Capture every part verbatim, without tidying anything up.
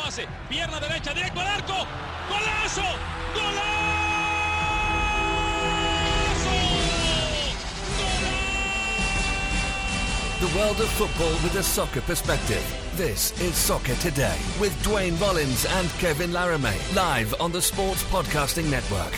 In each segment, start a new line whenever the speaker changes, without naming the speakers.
pase, pierna derecha, directo al arco, golazo, golazo, golazo.
The world of football with a soccer perspective. This is Soccer Today with Dwayne Mullins and Kevin Laramie, live on the Sports Podcasting Network.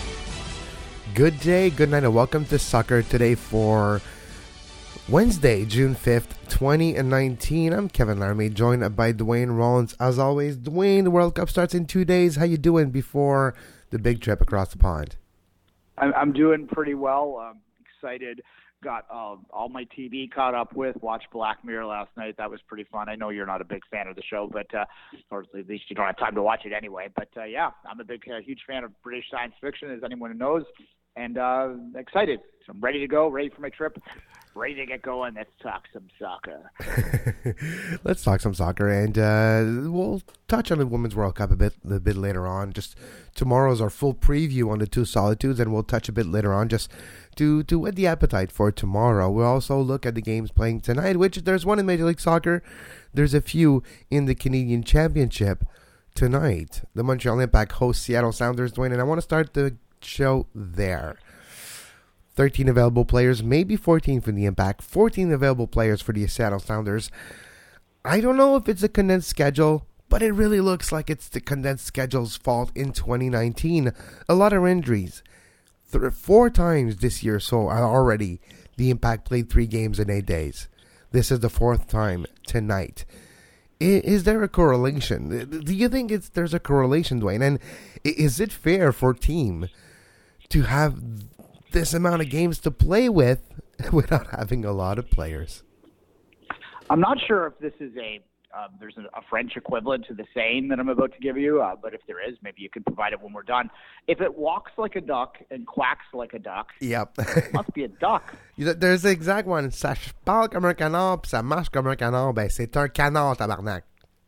Good day, good night, and welcome to Soccer Today for Wednesday, June fifth, twenty nineteen. I'm Kevin Laramie, joined by Dwayne Rollins. As always, Dwayne, the World Cup starts in two days. How you doing before the big trip across the pond?
I'm, I'm doing pretty well. I'm excited. Got uh, all my T V caught up with. Watched Black Mirror last night. That was pretty fun. I know you're not a big fan of the show, but uh, or at least you don't have time to watch it anyway. But uh, yeah, I'm a big, uh, huge fan of British science fiction, as anyone who knows, and uh, excited. So I'm ready to go, ready for my trip, ready to get going. Let's talk some soccer.
Let's talk some soccer, and uh, we'll touch on the Women's World Cup a bit, a bit later on. Just tomorrow's our full preview on the two solitudes, and we'll touch a bit later on just to to whet the appetite for tomorrow. We'll also look at the games playing tonight, which there's one in Major League Soccer. There's a few in the Canadian Championship tonight. The Montreal Impact hosts Seattle Sounders, Dwayne, and I want to start the show there. thirteen available players, maybe fourteen for the Impact, fourteen available players for the Seattle Sounders. I don't know if it's a condensed schedule, but it really looks like it's the condensed schedule's fault in twenty nineteen. A lot of injuries. Th- four times this year so already, the Impact played three games in eight days. This is the fourth time tonight. I- is there a correlation? Do you think it's there's a correlation, Dwayne? And is it fair for a team to have this amount of games to play with without having a lot of players?
I'm not sure if this is a uh, there's a, a French equivalent to the saying that I'm about to give you, uh, but if there is, maybe you could provide it when we're done. If it walks like a duck and quacks like a duck,
yep,
it must be a duck.
There's the exact one. Ça parle comme un canard, puis ça marche comme un canard. Ben, c'est un canard, tabarnak.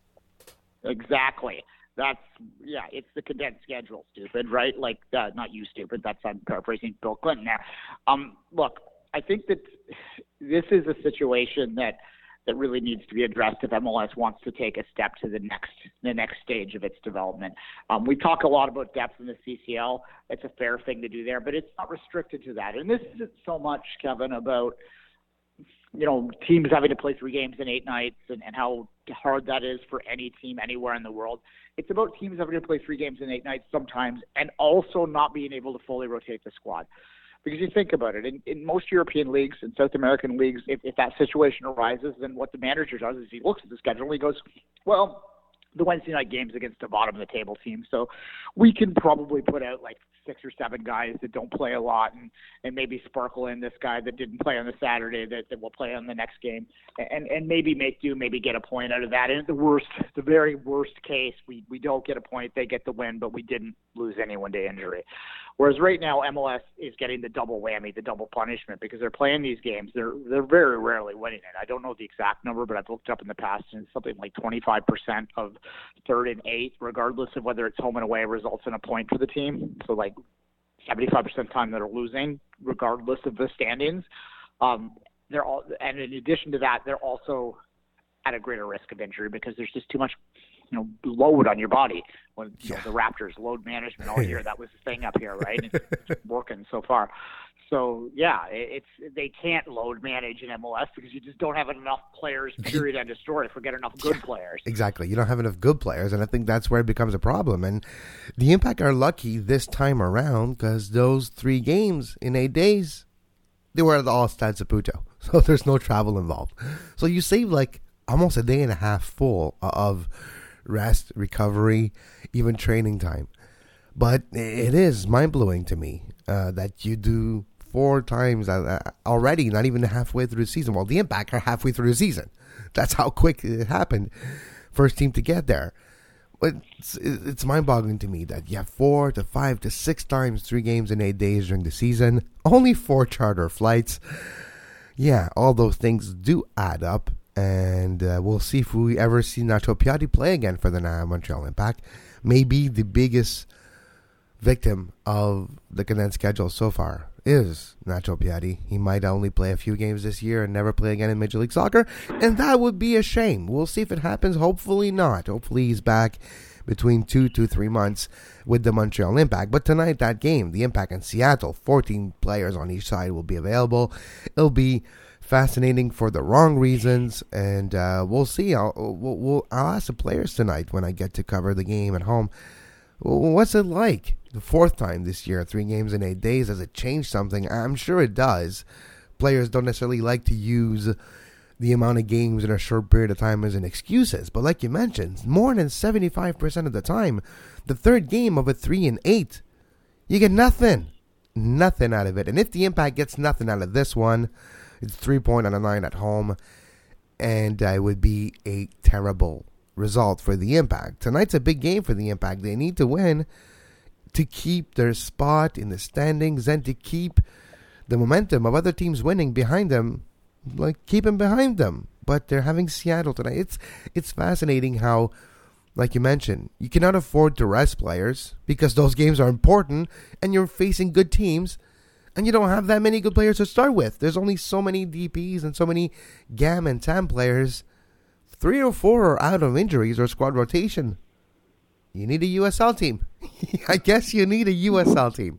Exactly. That's, yeah, it's the condensed schedule, stupid, right? Like, uh, not you, stupid. That's, I'm paraphrasing Bill Clinton now. Um, look, I think that this is a situation that that really needs to be addressed if M L S wants to take a step to the next the next stage of its development. Um, we talk a lot about depth in the C C L. It's a fair thing to do there, but it's not restricted to that. And this isn't so much, Kevin, about you know, teams having to play three games in eight nights and, and how hard that is for any team anywhere in the world. It's about teams having to play three games in eight nights sometimes and also not being able to fully rotate the squad. Because you think about it, in, in most European leagues and South American leagues, if, if that situation arises, then what the manager does is he looks at the schedule and he goes, well, the Wednesday night game's against the bottom of the table team, so we can probably put out like six or seven guys that don't play a lot and, and maybe sparkle in this guy that didn't play on the Saturday that, that will play on the next game and, and maybe make do, maybe get a point out of that. And the worst, the very worst case, we, we don't get a point, they get the win, but we didn't lose anyone to injury. Whereas right now M L S is getting the double whammy, the double punishment, because they're playing these games. They're they're very rarely winning it. I don't know the exact number, but I've looked up in the past, and it's something like twenty-five percent of third and eighth, regardless of whether it's home and away, results in a point for the team. So like seventy-five percent of the time that are losing, regardless of the standings. Um, they're all, and in addition to that, they're also at a greater risk of injury because there's just too much, you know, load on your body. When you
yeah.
know, the Raptors load management all year, that was the thing up here, right? It's working so far. So yeah, it's they can't load manage in M L S because you just don't have enough players. Period. End of story. Forget enough good yeah, players.
Exactly. You don't have enough good players, and I think that's where it becomes a problem. And the Impact are lucky this time around because those three games in eight days, they were at all Stade Saputo, so there's no travel involved. So you save like almost a day and a half full of rest, recovery, even training time. But it is mind-blowing to me uh, that you do four times already, not even halfway through the season. Well, the Impact are halfway through the season. That's how quick it happened. First team to get there. But it's, it's mind-boggling to me that you have four to five to six times three games in eight days during the season. Only four charter flights. Yeah, all those things do add up. And uh, we'll see if we ever see Nacho Piatti play again for the Montreal Impact. Maybe the biggest victim of the condensed schedule so far is Nacho Piatti. He might only play a few games this year and never play again in Major League Soccer, and that would be a shame. We'll see if it happens. Hopefully not. Hopefully he's back between two to three months with the Montreal Impact. But tonight, that game, the Impact in Seattle, fourteen players on each side will be available. It'll be fascinating for the wrong reasons, and uh, we'll see. I'll, we'll, we'll, I'll ask the players tonight when I get to cover the game at home. What's it like? The fourth time this year, three games in eight days. Does it change something? I'm sure it does. Players don't necessarily like to use the amount of games in a short period of time as an excuses. But like you mentioned, more than seventy-five percent of the time, the third game of a three and eight, you get nothing. Nothing out of it. And if the Impact gets nothing out of this one, it's three point out of nine at home. And uh, it would be a terrible result for the Impact. Tonight's a big game for the Impact. They need to win to keep their spot in the standings and to keep the momentum of other teams winning behind them, like keep them behind them. But they're having Seattle tonight. It's it's fascinating how, like you mentioned, you cannot afford to rest players because those games are important and you're facing good teams and you don't have that many good players to start with. There's only so many D Ps and so many G A M and T A M players. Three or four are out of injuries or squad rotation. You need a U S L team. I guess you need a U S L team.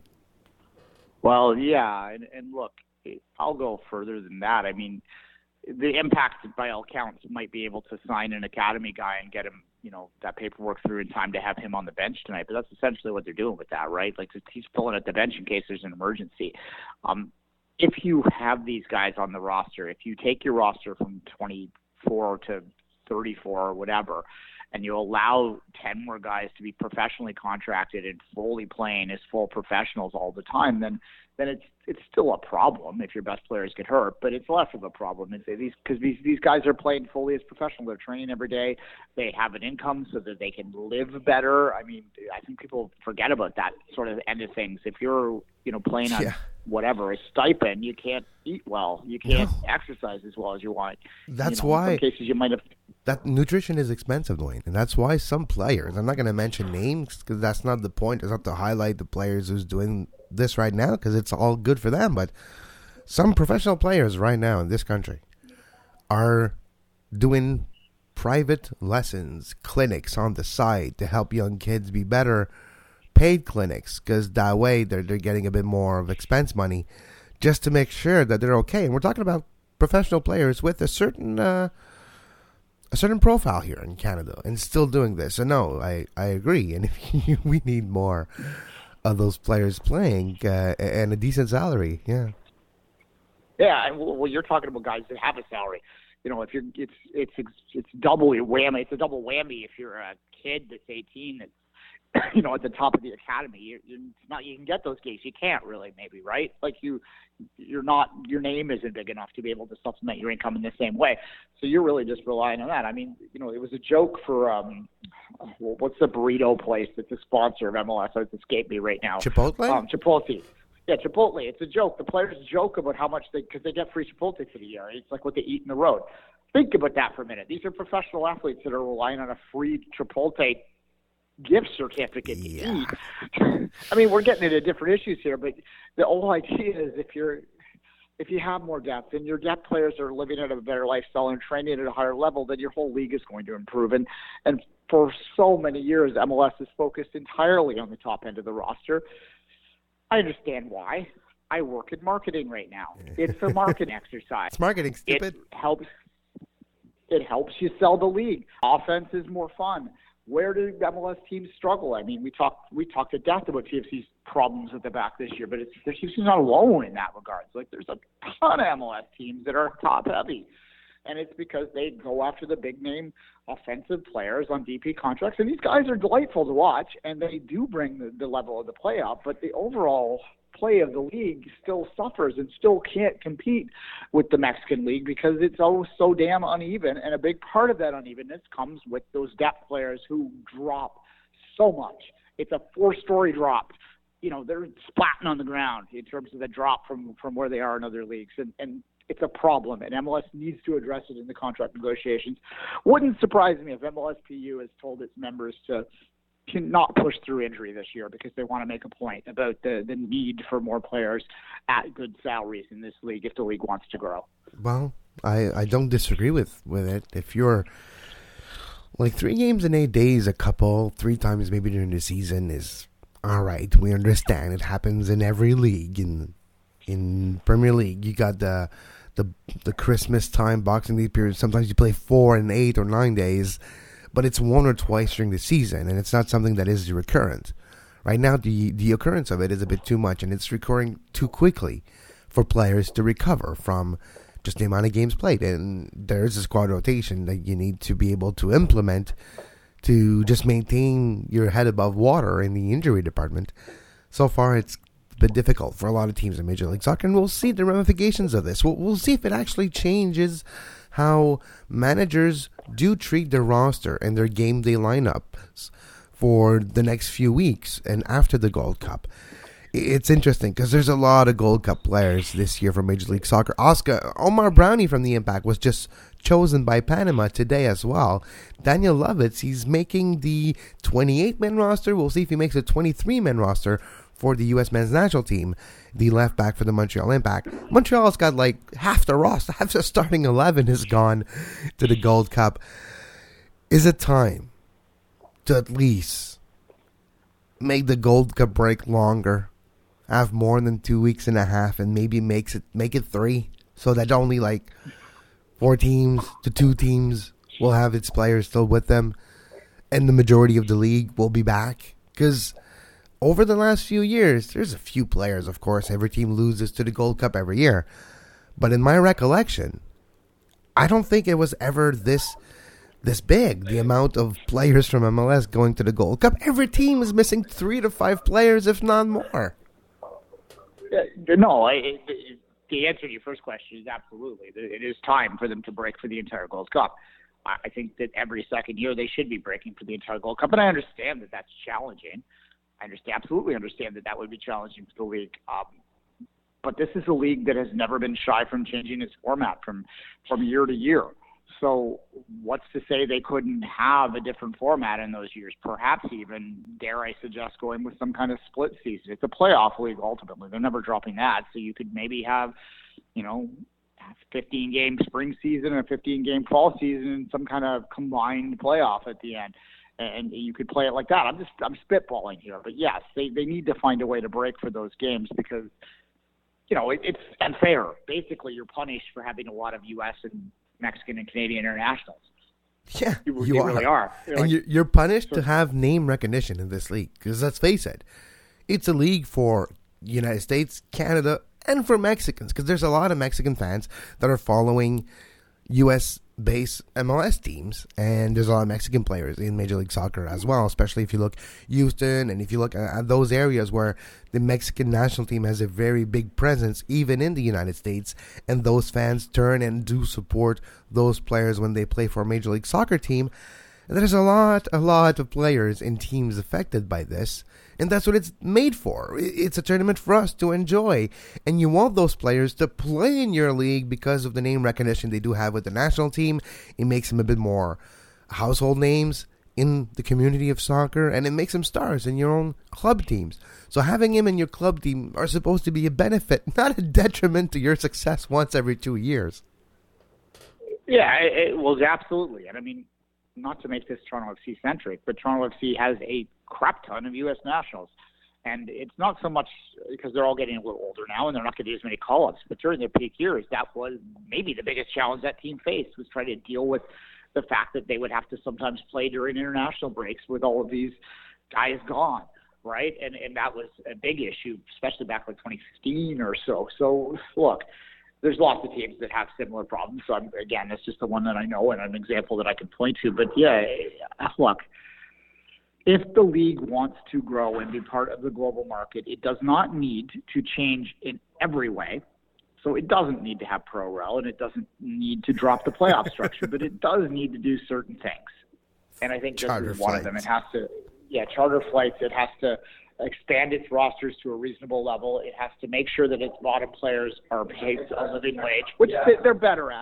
Well, yeah, and, and look, I'll go further than that. I mean, the Impact, by all counts, might be able to sign an academy guy and get him, you know, that paperwork through in time to have him on the bench tonight. But that's essentially what they're doing with that, right? Like, he's pulling at the bench in case there's an emergency. Um, if you have these guys on the roster, if you take your roster from twenty-four to thirty-four or whatever, and you allow ten more guys to be professionally contracted and fully playing as full professionals all the time, then then it's it's still a problem if your best players get hurt, but it's less of a problem. It's these because these these guys are playing fully as professionals. They're training every day. They have an income so that they can live better. I mean, I think people forget about that sort of end of things. If you're you know playing on yeah. whatever a stipend, you can't eat well. You can't no. exercise as well as you want.
That's
you know,
why.
In some cases, you might have.
That nutrition is expensive, Dwayne, and that's why some players, I'm not going to mention names because that's not the point. It's not to highlight the players who's doing this right now because it's all good for them, but some professional players right now in this country are doing private lessons, clinics on the side to help young kids be better, paid clinics, because that way they're, they're getting a bit more of expense money just to make sure that they're okay. And we're talking about professional players with a certain... Uh, a certain profile here in Canada and still doing this. So no, I, I agree. And if we need more of those players playing uh, and a decent salary. Yeah.
Yeah. And well, you're talking about guys that have a salary, you know, if you're, it's, it's, it's double whammy. It's a double whammy. If you're a kid that's eighteen, that's, you know, at the top of the academy, you're, you're not, you can get those gigs. You can't really maybe, right? Like you, you're not, your name isn't big enough to be able to supplement your income in the same way. So you're really just relying on that. I mean, you know, it was a joke for, um, what's the burrito place that's a sponsor of M L S? It's escaped me right now.
Chipotle?
Um, Chipotle. Yeah, Chipotle. It's a joke. The players joke about how much they, because they get free Chipotle for the year. It's like what they eat in the road. Think about that for a minute. These are professional athletes that are relying on a free Chipotle gift certificate to
yeah.
eat. I mean, we're getting into different issues here, but the whole idea is if you're if you have more depth and your depth players are living at a better lifestyle and training at a higher level, then your whole league is going to improve. And and for so many years, M L S is focused entirely on the top end of the roster. I understand why. I work in marketing right now. It's a marketing exercise.
It's marketing, stupid.
It helps. It helps you sell the league. Offense is more fun. Where do M L S teams struggle? I mean, we talked we talked to death about T F C's problems at the back this year, but it's T F C's not alone in that regard. Like, there's a ton of M L S teams that are top heavy, and it's because they go after the big name offensive players on D P contracts, and these guys are delightful to watch, and they do bring the, the level of the play up, but the overall play of the league still suffers and still can't compete with the Mexican league because it's oh so damn uneven, and a big part of that unevenness comes with those depth players who drop so much. It's a four-story drop. You know, they're splatting on the ground in terms of the drop from, from where they are in other leagues, and, and it's a problem, and M L S needs to address it in the contract negotiations. Wouldn't surprise me if M L S P U has told its members to cannot push through injury this year because they want to make a point about the, the need for more players at good salaries in this league if the league wants to grow.
Well, I, I don't disagree with, with it. If you're like three games in eight days, a couple, three times maybe during the season is all right. We understand it happens in every league. In in Premier League, you got the the the Christmas time Boxing Day period. Sometimes you play four and eight or nine days, but it's one or twice during the season, and it's not something that is recurrent. Right now, the the occurrence of it is a bit too much, and it's recurring too quickly for players to recover from just the amount of games played. And there's a squad rotation that you need to be able to implement to just maintain your head above water in the injury department. So far, it's been difficult for a lot of teams in Major League Soccer, and we'll see the ramifications of this. We'll, we'll see if it actually changes how managers do treat their roster and their game day lineups for the next few weeks and after the Gold Cup. It's interesting because there's a lot of Gold Cup players this year for Major League Soccer. Oscar Omar Brownie from the Impact was just chosen by Panama today as well. Daniel Lovitz, he's making the twenty-eight man roster. We'll see if he makes a twenty-three man roster for the U S men's national team, the left back for the Montreal Impact. Montreal's got like half the roster, half the starting eleven is gone to the Gold Cup. Is it time to at least make the Gold Cup break longer? Have more than two weeks and a half, and maybe makes it make it three, so that only like four teams to two teams will have its players still with them, and the majority of the league will be back. Because over the last few years, there's a few players, of course. Every team loses to the Gold Cup every year, but in my recollection, I don't think it was ever this this big. The amount of players from M L S going to the Gold Cup. Every team is missing three to five players, if not more.
No, I, it, the answer to your first question is absolutely. It is time for them to break for the entire Gold Cup. I think that every second year they should be breaking for the entire Gold Cup, and I understand that that's challenging. I understand, absolutely understand that that would be challenging for the league. Um, but this is a league that has never been shy from changing its format from, from year to year. So what's to say they couldn't have a different format in those years? Perhaps even, dare I suggest, going with some kind of split season. It's a playoff league ultimately. They're never dropping that. So you could maybe have, you know, fifteen-game spring season and a fifteen-game fall season and some kind of combined playoff at the end. And you could play it like that. I'm just I'm spitballing here. But, yes, they, they need to find a way to break for those games because, you know, it, it's unfair. Basically, you're punished for having a lot of U S and Mexican and Canadian internationals.
Yeah,
you,
you
you
are.
really are. You're
and
like,
you're, you're punished
so,
to have name recognition in this league. Because let's face it, it's a league for United States, Canada, and for Mexicans. Because there's a lot of Mexican fans that are following U S-based M L S teams. And there's a lot of Mexican players in Major League Soccer as well. Especially if you look Houston and if you look at those areas where the Mexican national team has a very big presence, even in the United States, and those fans turn and do support those players when they play for a Major League Soccer team. And there's a lot, a lot of players and teams affected by this, and that's what it's made for. It's a tournament for us to enjoy, and you want those players to play in your league because of the name recognition they do have with the national team. It makes them a bit more household names in the community of soccer, and it makes them stars in your own club teams. So having him in your club team are supposed to be a benefit, not a detriment to your success once every two years.
Yeah, it, it was absolutely. And I mean, not to make this Toronto F C centric, but Toronto F C has a crap ton of U S nationals. And it's not so much because they're all getting a little older now and they're not going to do as many call-ups. But during their peak years, that was maybe the biggest challenge that team faced, was trying to deal with the fact that they would have to sometimes play during international breaks with all of these guys gone, right? And and that was a big issue, especially back like twenty fifteen or so. So, look, there's lots of teams that have similar problems. So, I'm, again, that's just the one that I know and an example that I can point to. But, yeah, look, if the league wants to grow and be part of the global market, it does not need to change in every way. So it doesn't need to have pro-rel, and it doesn't need to drop the playoff structure, but it does need to do certain things. And I think this
Charter
is one
flights.
of them. It has to, yeah, charter flights. It has to expand its rosters to a reasonable level. It has to make sure that its bottom players are paid a living wage, which they're better at.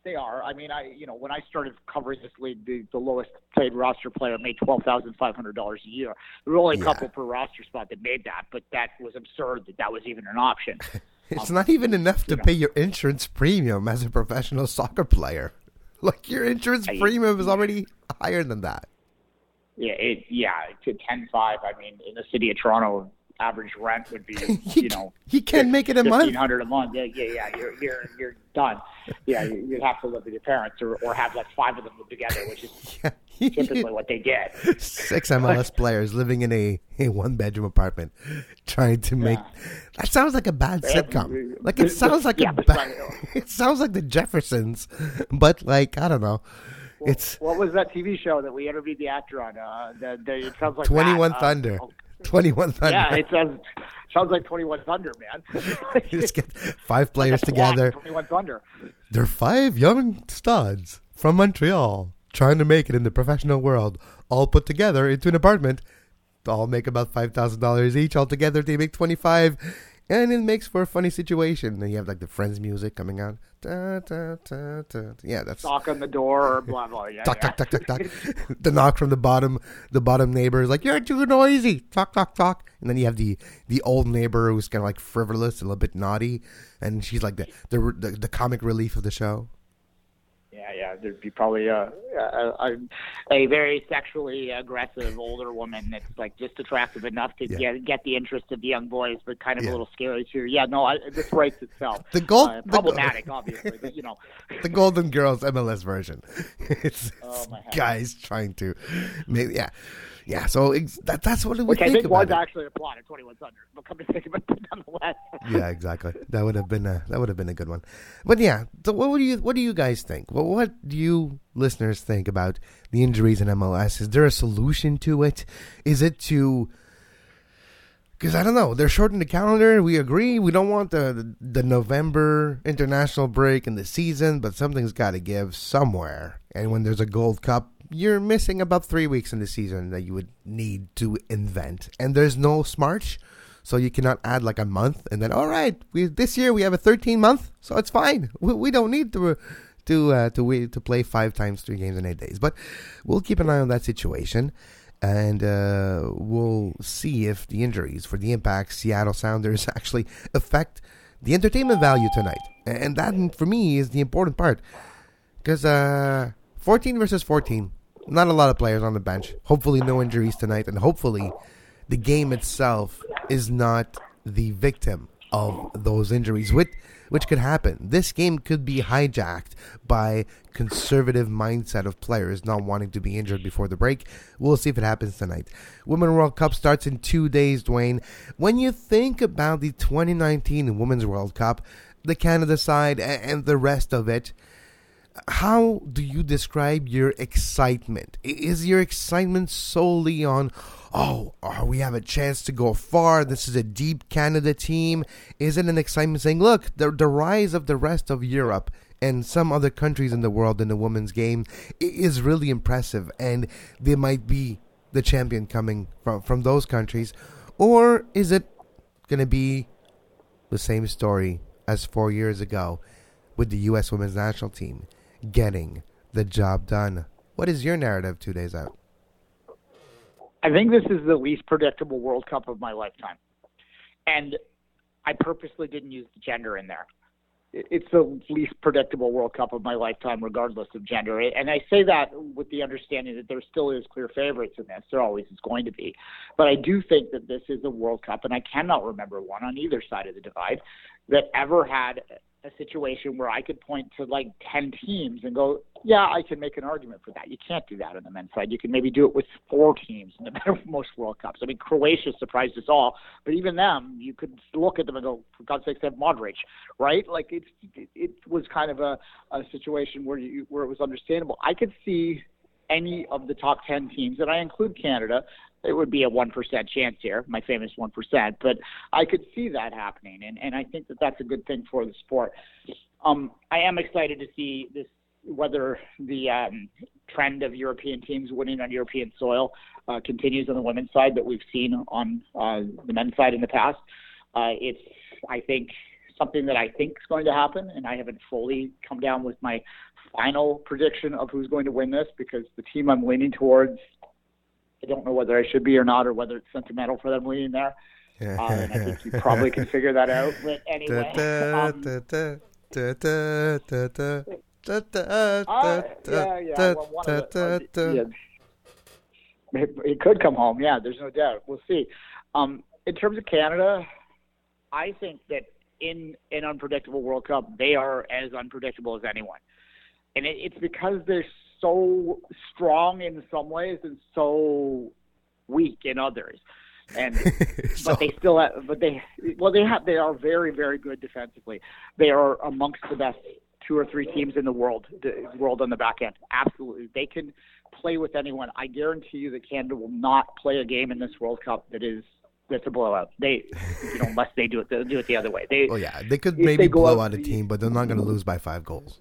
They are. I mean, I you know when I started covering this league, the, the lowest paid roster player made twelve thousand five hundred dollars a year. There were only a
Yeah.
couple per roster spot that made that, but that was absurd that that was even an option.
It's
Um,
not even enough to
you know.
pay your insurance premium as a professional soccer player. Like, your insurance
I-
premium is already higher than that.
Yeah, it, yeah, to ten five. I mean, in the city of Toronto, average rent would be,
You
you know,
You can't make it a month.
fifteen hundred a month. Yeah, yeah, yeah. You're you're you're done. Yeah, you- you'd have to live with your parents, or, or have like five of them live together, which is typically what they did.
Six M L S players living in a, a one-bedroom apartment trying to make...
Yeah.
That sounds like a bad
Yeah,
sitcom. Like,
the-
it sounds like
yeah,
a
the
bad...
Sun-
It sounds like the Jeffersons, but, like, I don't know. It's
What was that T V show that we interviewed the actor on? Uh, the, the, it sounds like
twenty-one
that. Uh,
Thunder.
oh,
twenty-one Thunder.
yeah, it sounds sounds like twenty-one Thunder, man.
Just get five players
That's
together.
twenty-one Thunder.
They're five young studs from Montreal trying to make it in the professional world, all put together into an apartment. They all make about five thousand dollars each. All together, they make twenty-five, and it makes for a funny situation. And you have like the Friends music coming out. Da, da, da, da. Yeah, that's
Knock on the door, or blah blah. Yeah,
Tuck,
yeah.
tuck, tuck, tuck, tuck. The knock from the bottom, the bottom neighbor is like, "You're too noisy." Talk, talk, talk. And then you have the the old neighbor who's kind of like frivolous, a little bit naughty, and she's like the the the, the comic relief of the show.
Yeah, yeah. There'd be probably a, a a a very sexually aggressive older woman that's like just attractive enough to
Yeah.
get get the interest of the young boys, but kind of
Yeah.
a little scary too. Yeah, no, I, this writes itself.
The gold-
uh,
the
problematic, obviously, but you know.
The Golden Girls M L S version. It's,
Oh,
it's
my heavens.
guys trying to, maybe, yeah, yeah. So it's, that that's what we
Which I
think
think was
about it.
actually a plot of twenty-one Thunder, but come to think of it, but nonetheless.
Yeah, exactly. That would have been a that would have been a good one. But yeah, so what do you what do you guys think? Well, what do you listeners think about the injuries in M L S? Is there a solution to it? Is it to because I don't know. They're shortening the calendar. We agree. We don't want the the November international break in the season, but something's got to give somewhere. And when there's a Gold Cup, you're missing about three weeks in the season that you would need to invent. And there's no Smarch, so you cannot add like a month and then all right, we this year we have a thirteen month, so it's fine. We, we don't need to to uh, to wait to play five times three games in eight days. But we'll keep an eye on that situation. And uh, we'll see if the injuries for the Impact Seattle Sounders actually affect the entertainment value tonight. And that, for me, is the important part. Because uh, fourteen versus fourteen, not a lot of players on the bench. Hopefully no injuries tonight. And hopefully the game itself is not the victim of those injuries, which, which could happen. This game could be hijacked by conservative mindset of players not wanting to be injured before the break. We'll see if it happens tonight. Women's World Cup starts in two days, Dwayne. When you think about the twenty nineteen Women's World Cup, the Canada side and the rest of it, how do you describe your excitement? Is your excitement solely on, oh, oh, we have a chance to go far, this is a deep Canada team? Is it an excitement saying, look, the, the rise of the rest of Europe and some other countries in the world in the women's game is really impressive, and they might be the champion coming from, from those countries? Or is it going to be the same story as four years ago with the U S women's national team getting the job done? What is your narrative two days out?
I think this is the least predictable World Cup of my lifetime. And I purposely didn't use the gender in there. It's the least predictable World Cup of my lifetime, regardless of gender. And I say that with the understanding that there still is clear favorites in this. There always is going to be. But I do think that this is a World Cup, and I cannot remember one on either side of the divide that ever had a situation where I could point to like ten teams and go, yeah, I can make an argument for that. You can't do that on the men's side. You can maybe do it with four teams in the most World Cups. I mean, Croatia surprised us all, but even them, you could look at them and go, for God's sake, they have Modric, right? Like it's it, it was kind of a, a situation where you where it was understandable. I could see any of the top ten teams, and I include Canada. It would be a one percent chance here, my famous one percent, but I could see that happening, and, and I think that that's a good thing for the sport. Um, I am excited to see this, whether the um, trend of European teams winning on European soil uh, continues on the women's side that we've seen on uh, the men's side in the past. Uh, it's, I think, something that I think is going to happen, and I haven't fully come down with my final prediction of who's going to win this because the team I'm leaning towards, I don't know whether I should be or not, or whether it's sentimental for them leaning there. Uh, and I think you probably can figure that out. But anyway, um, uh, yeah, yeah. Well, one of the, uh, yeah. It, it could come home. Yeah, there's no doubt. We'll see. Um, in terms of Canada, I think that in an unpredictable World Cup, they are as unpredictable as anyone. And it, it's because they're so strong in some ways and so weak in others. And
so,
but they still have, but they well they have they are very very good defensively. They are amongst the best two or three teams in the world the world on the back end. Absolutely, they can play with anyone. I guarantee you that Canada will not play a game in this World Cup that is that's a blowout. They, you know, unless they do it, they'll do it the other way. They,
oh yeah, they could maybe blow out a team, but they're not going to lose by five goals.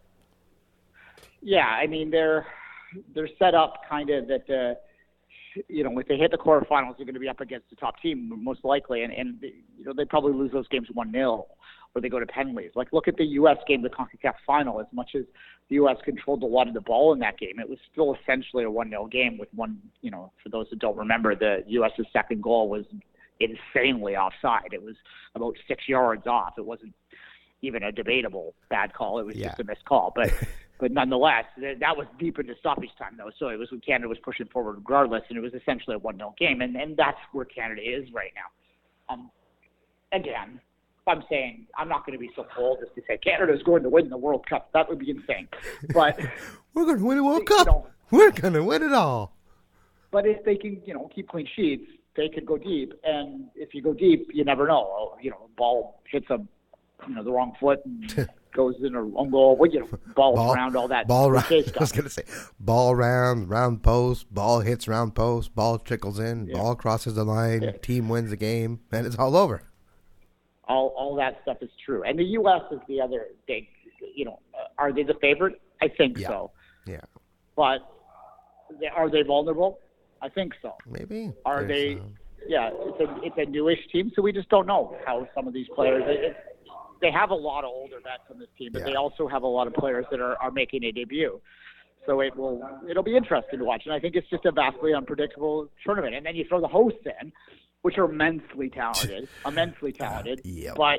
Yeah, I mean they're they're set up kind of that. Uh, you know, if they hit the quarterfinals, they're going to be up against the top team most likely, and and you know they probably lose those games one nil, or they go to penalties. Like look at the U S game, the CONCACAF final. As much as the U S controlled a lot of the ball in that game, it was still essentially a one nil game with one. You know, for those that don't remember, the U.S.'s second goal was insanely offside. It was about six yards off. It wasn't even a debatable bad call. It was
yeah.
just a missed call, but. But nonetheless, that was deep into stoppage time, though. So it was when Canada was pushing forward regardless, and it was essentially a one nil game. And, and that's where Canada is right now. Um, again, I'm saying I'm not going to be so bold as to say Canada's going to win the World Cup. That would be insane. But
we're going to win the World Cup.
Know,
we're going to win it all.
But if they can, you know, keep clean sheets, they could go deep. And if you go deep, you never know. You know, ball hits a, you know, the wrong foot and goes in a own goal. Well, you know, balls
ball,
around all that.
Ball round. I was going to say ball round, round post, ball hits round post, ball trickles in, yeah. ball crosses the line, yeah. team wins the game, and it's all over.
All all that stuff is true. And the U S is the other big, you know, uh, are they the favorite? I think
yeah.
so.
Yeah.
But they, are they vulnerable? I think so.
Maybe.
Are
There's,
they?
uh...
Yeah, it's a it's a newish team, so we just don't know how some of these players. It, They have a lot of older vets on this team, but yeah. they also have a lot of players that are, are making a debut. So it will it'll be interesting to watch, and I think it's just a vastly unpredictable tournament. And then you throw the hosts in, which are immensely talented, immensely talented,
yep.
but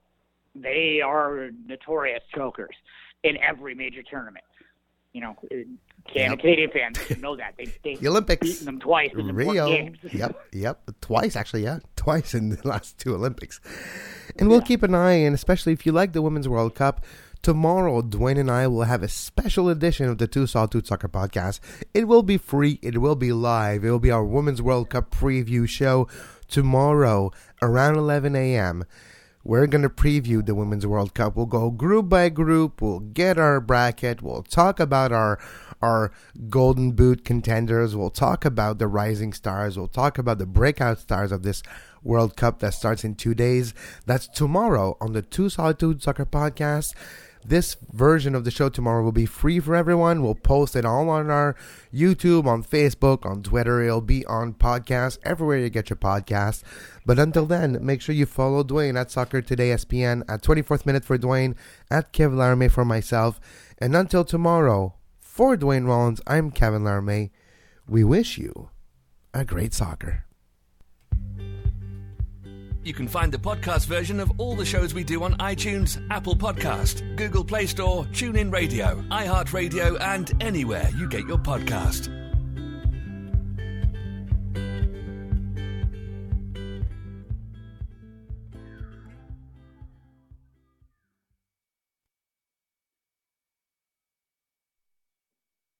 they are notorious chokers in every major tournament. You know, Can- yep. Canadian fans should know that. They, they've
the Olympics.
beaten them twice in the
Rio.
games.
Yep, yep. Twice, actually, yeah. Twice in the last two Olympics. And we'll yeah. keep an eye, and especially if you like the Women's World Cup, tomorrow Dwayne and I will have a special edition of the Two Solitude Soccer Podcast. It will be free. It will be live. It will be our Women's World Cup preview show tomorrow around eleven a.m., We're going to preview the Women's World Cup. We'll go group by group. We'll get our bracket. We'll talk about our our Golden Boot contenders. We'll talk about the rising stars. We'll talk about the breakout stars of this World Cup that starts in two days. That's tomorrow on the Two Solitude Soccer Podcast. This version of the show tomorrow will be free for everyone. We'll post it all on our YouTube, on Facebook, on Twitter. It'll be on podcasts, everywhere you get your podcasts. But until then, make sure you follow Dwayne at Soccer Today S P N, at twenty-fourth Minute for Dwayne, at Kevin Laramie for myself. And until tomorrow, for Dwayne Rollins, I'm Kevin Laramie. We wish you a great soccer.
You can find the podcast version of all the shows we do on iTunes, Apple Podcast, Google Play Store, TuneIn Radio, iHeartRadio, and anywhere you get your podcast.